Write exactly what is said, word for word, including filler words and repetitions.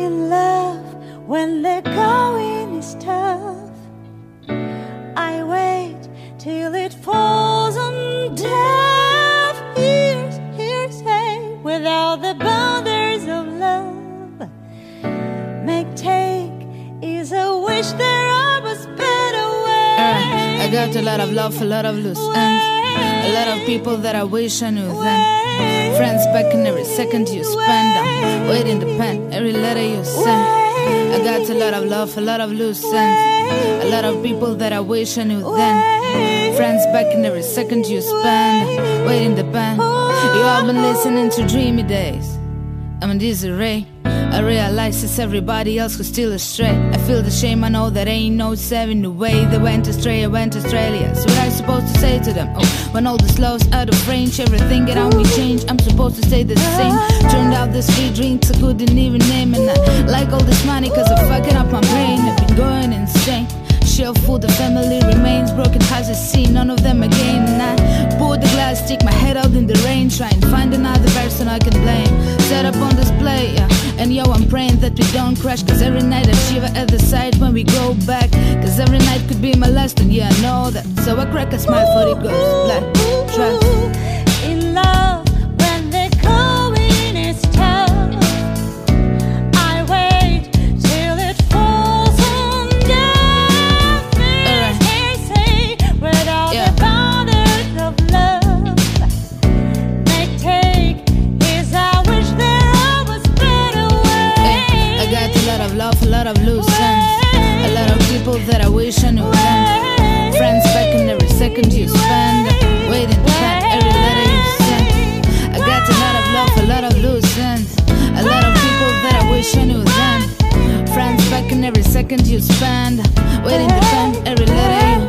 in love when the going is tough. I wait till it falls on deaf ears, hearsay, without the boundaries of love. Make take is a wish there was better way. uh, I got a lot of love, a lot of loose ends, a lot of people that I wish I knew then. Friends back in every second you spend. I'm waiting to pen every letter you send. I got a lot of love, a lot of loose ends, a lot of people that I wish I knew then. Friends back in every second you spend. Waiting to pen. You all been listening to Dreamy Days. I'm in disarray. I realize it's everybody else who's still astray. I feel the shame, I know that ain't no saving the way. They went astray, I went to Australia. So what I supposed to say to them? Oh, when all this love's out of range, everything around me changed. I'm supposed to stay the same. Turned out this free drinks I couldn't even name. And I like all this money cause I'm fucking up my brain. I've been going insane. Shell full, the family remains. Broken hearts I see, none of them again. And I pour the glass, stick my head out in the rain. Try and find another person I can blame. Set up on display, yeah. And yo, I'm praying that we don't crash. Cause every night I shiver at the sight when we go back. Cause every night could be my last, and yeah, I know that. So I crack a smile for the ghost black trust. In love when the going is tough, I wait till it falls on deaf ears, hearsay, without Yeah. the boundaries of love. Make take is I wish there was better way. I got a lot of love, a lot of loose ends, a lot of people that I wish I knew then. Friends back in every second you spend. Waiting to find every letter you send. I got a lot of love, a lot of loose ends, a lot of people that I wish I knew then. Friends back in every second you spend. Waiting to find every letter you